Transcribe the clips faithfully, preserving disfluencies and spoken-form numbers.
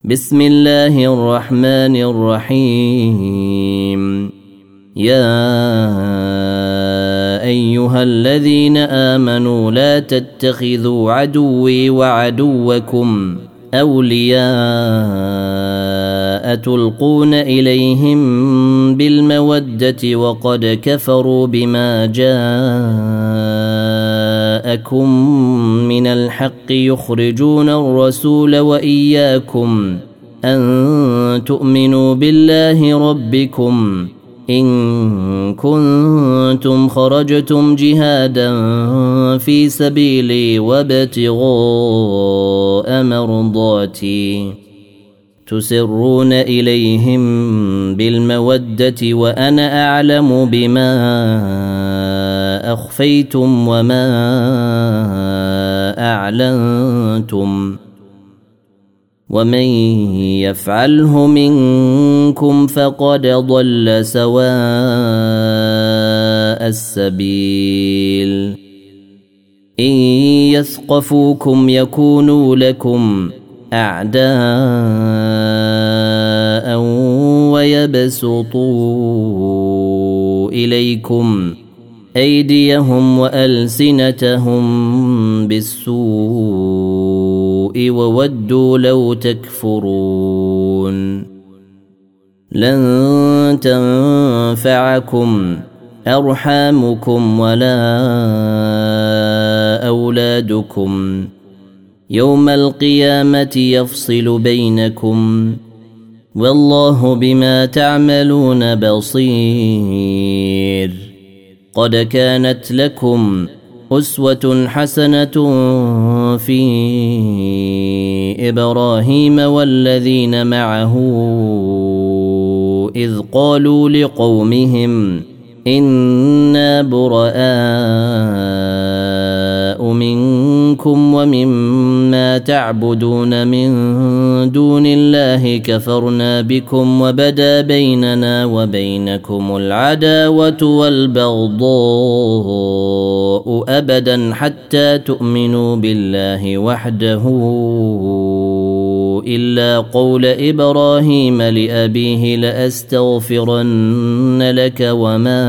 بسم الله الرحمن الرحيم. يا أيها الذين آمنوا لا تتخذوا عدوي وعدوكم أولياء تلقون إليهم بالمودة وقد كفروا بما جاءكم من الحق يخرجون الرسول وإياكم أن تؤمنوا بالله ربكم إن كنتم خرجتم جهادا في سبيلي وابتغاء مرضاتي تسرون إليهم بالمودة وأنا أعلم بما أخفيتم وما أعلنتم ومن يفعله منكم فقد ضل سواء السبيل. إن يثقفوكم يكونوا لكم أعداء ويبسطوا إليكم أيديهم وألسنتهم بالسوء وودوا لو تكفرون. لن تنفعكم أرحامكم ولا أولادكم يوم القيامة يفصل بينكم والله بما تعملون بصير. قد كانت لكم أسوة حسنة في إبراهيم والذين معه إذ قالوا لقومهم إنا براء منكم ومما تعبدون من دون الله كفرنا بكم وبدا بيننا وبينكم العداوة والبغضاء أبدا حتى تؤمنوا بالله وحده إلا قول إبراهيم لأبيه لأستغفرن لك وما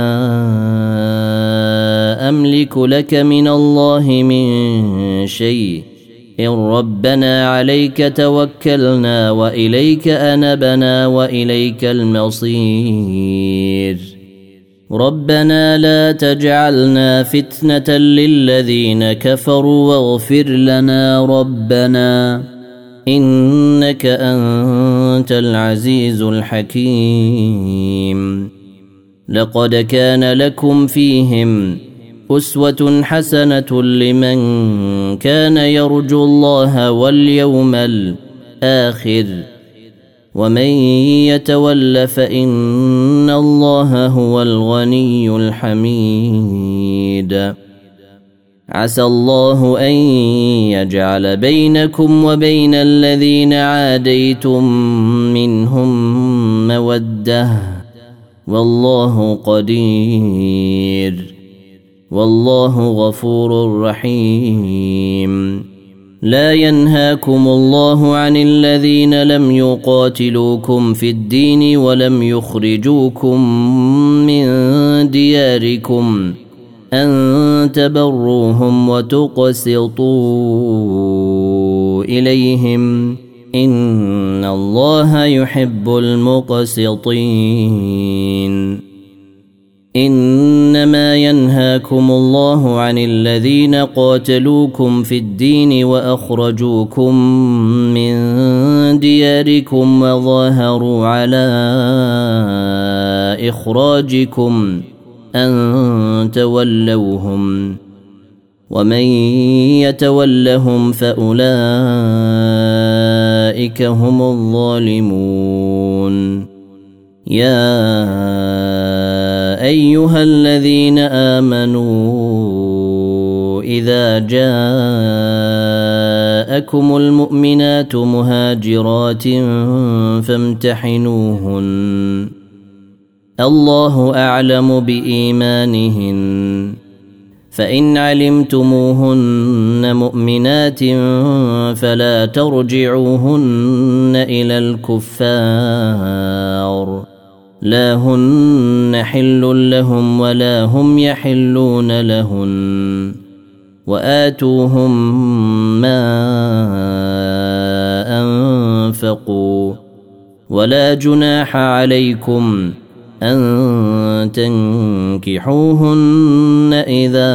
أملك لك من الله من شيء إن ربنا عليك توكلنا وإليك أنبنا وإليك المصير. ربنا لا تجعلنا فتنة للذين كفروا واغفر لنا ربنا إنك أنت العزيز الحكيم. لقد كان لكم فيهم أسوة حسنة لمن كان يرجو الله واليوم الآخر ومن يتول فإن الله هو الغني الحميد. عسى الله أن يجعل بينكم وبين الذين عاديتم منهم مودة والله قدير والله غفور رحيم. لا ينهاكم الله عن الذين لم يقاتلوكم في الدين ولم يخرجوكم من دياركم أن تبروهم وتقسطوا إليهم إن الله يحب المقسطين. إنما ينهاكم الله عن الذين قاتلوكم في الدين وأخرجوكم من دياركم وظاهروا على إخراجكم أن تولوهم ومن يتولهم فأولئك هم الظالمون. يا أيها الذين آمنوا إذا جاءكم المؤمنات مهاجرات فامتحنوهن الله أعلم بإيمانهن فإن علمتموهن مؤمنات فلا ترجعوهن إلى الكفار لا هن حل لهم ولا هم يحلون لهن وآتوهم ما أنفقوا ولا جناح عليكم أن تنكحوهن إذا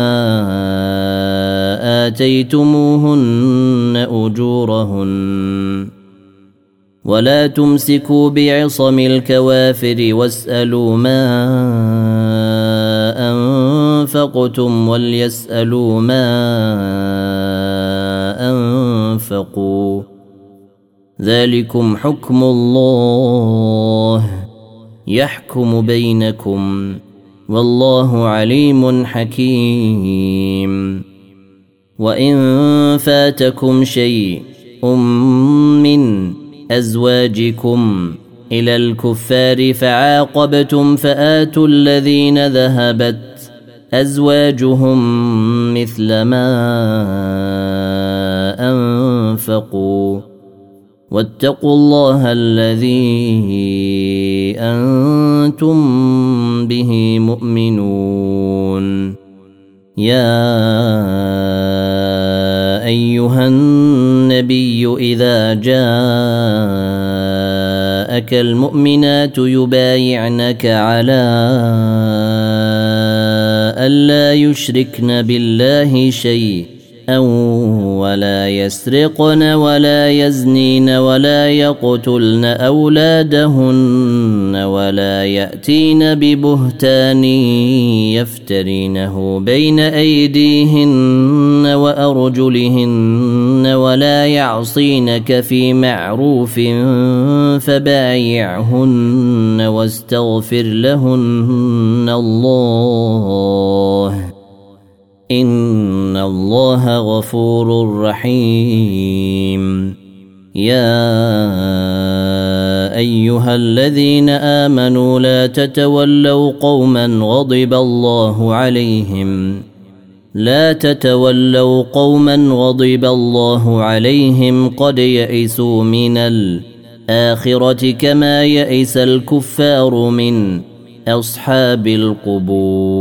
آتيتموهن أجورهن ولا تمسكوا بعصم الكوافر واسألوا ما أنفقتم وليسألوا ما أنفقوا ذلكم حكم الله يحكم بينكم والله عليم حكيم. وإن فاتكم شيء من أزواجكم إلى الكفار فعاقبتم فآتوا الذين ذهبت أزواجهم مثل ما أنفقوا واتقوا الله الذي أنتم به مؤمنون. يا أيها النبي إذا جاءك المؤمنات يبايعنك على ألا يشركن بالله شيئا ولا يسرقن ولا يزنين ولا يقتلن أولادهن ولا يأتين ببهتان يفترينه بين أيديهن وأرجلهن ولا يعصينك في معروف فبايعهن واستغفر لهن الله إن الله غفور رحيم. يا أيها الذين آمنوا لا تتولوا قوما غضب الله عليهم لا تتولوا قوما غضب الله عليهم قد يئسوا من الآخرة كما يئس الكفار من أصحاب القبور.